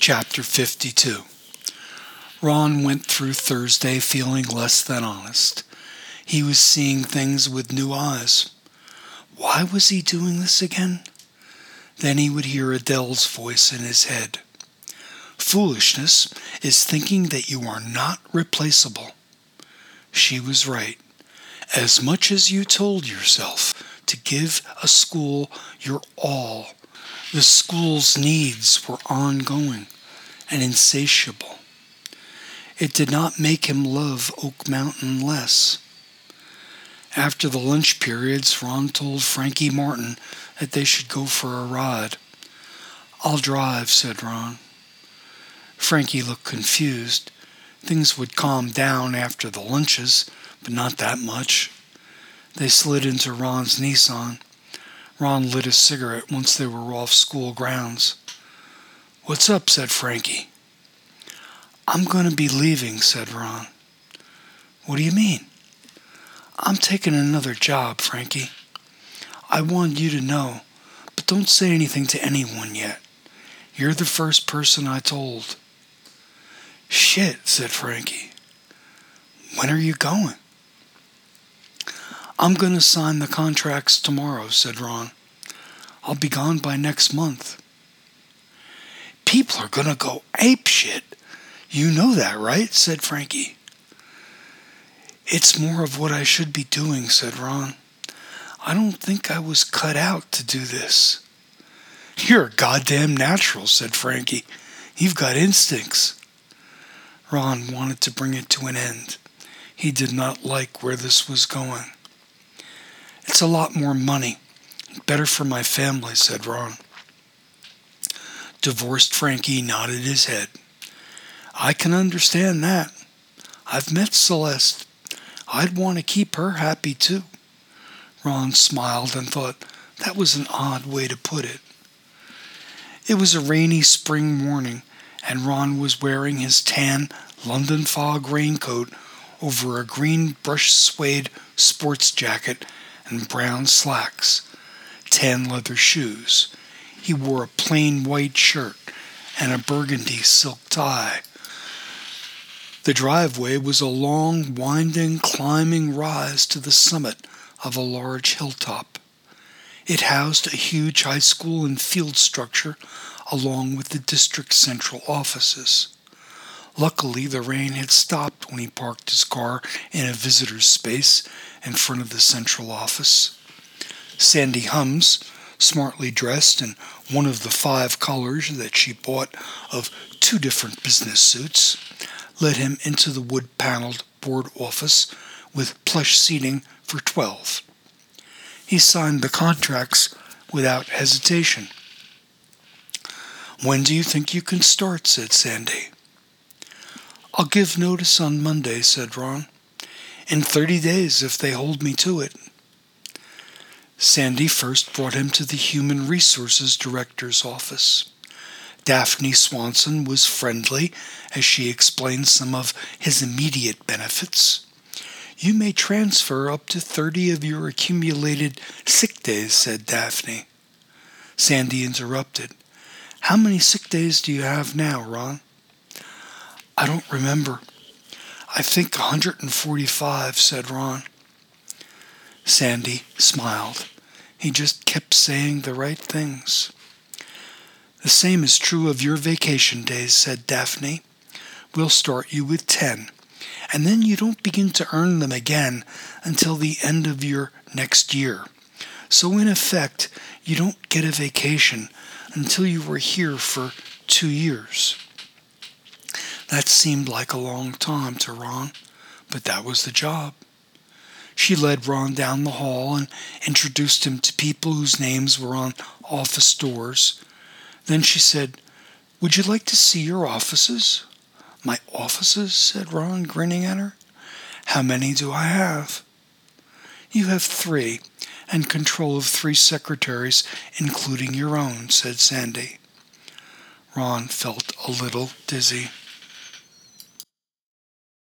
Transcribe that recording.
Chapter 52. Ron went through Thursday feeling less than honest. He was seeing things with new eyes. Why was he doing this again? Then he would hear Adele's voice in his head. Foolishness is thinking that you are not replaceable. She was right. As much as you told yourself to give a school your all, the school's needs were ongoing and insatiable. It did not make him love Oak Mountain less. After the lunch periods, Ron told Frankie Martin that they should go for a ride. "I'll drive," said Ron. Frankie looked confused. Things would calm down after the lunches, but not that much. They slid into Ron's Nissan. Ron lit a cigarette once they were off school grounds. "What's up?" said Frankie. "I'm going to be leaving," said Ron. "What do you mean?" "I'm taking another job, Frankie. I want you to know, but don't say anything to anyone yet. You're the first person I told." "Shit," said Frankie. "When are you going?" "I'm going to sign the contracts tomorrow," said Ron. "I'll be gone by next month." "People are going to go apeshit. You know that, right?" said Frankie. "It's more of what I should be doing," said Ron. "I don't think I was cut out to do this." "You're a goddamn natural," said Frankie. "You've got instincts." Ron wanted to bring it to an end. He did not like where this was going. "It's a lot more money. Better for my family," said Ron. Divorced Frankie nodded his head. "I can understand that. I've met Celeste. I'd want to keep her happy too." Ron smiled and thought that was an odd way to put it. It was a rainy spring morning, and Ron was wearing his tan London fog raincoat over a green brushed suede sports jacket and brown slacks, tan leather shoes. He wore a plain white shirt and a burgundy silk tie. The driveway was a long, winding, climbing rise to the summit of a large hilltop. It housed a huge high school and field structure along with the district central offices. Luckily, the rain had stopped when he parked his car in a visitor's space in front of the central office. Sandy Hums, smartly dressed in one of the 5 colors that she bought of 2 different business suits, led him into the wood-paneled board office with plush seating for 12. He signed the contracts without hesitation. "When do you think you can start?" said Sandy. "I'll give notice on Monday," said Ron. "In 30 days if they hold me to it." Sandy first brought him to the Human Resources Director's office. Daphne Swanson was friendly as she explained some of his immediate benefits. "You may transfer up to 30 of your accumulated sick days," said Daphne. Sandy interrupted. "How many sick days do you have now, Ron?" "I don't remember. I think 145, said Ron. Sandy smiled. He just kept saying the right things. "The same is true of your vacation days," said Daphne. "We'll start you with 10, and then you don't begin to earn them again until the end of your next year. So in effect, you don't get a vacation until you were here for 2 years. That seemed like a long time to Ron, but that was the job. She led Ron down the hall and introduced him to people whose names were on office doors. Then she said, "Would you like to see your offices?" "My offices?" said Ron, grinning at her. "How many do I have?" "You have 3, and control of 3 secretaries, including your own," said Sandy. Ron felt a little dizzy.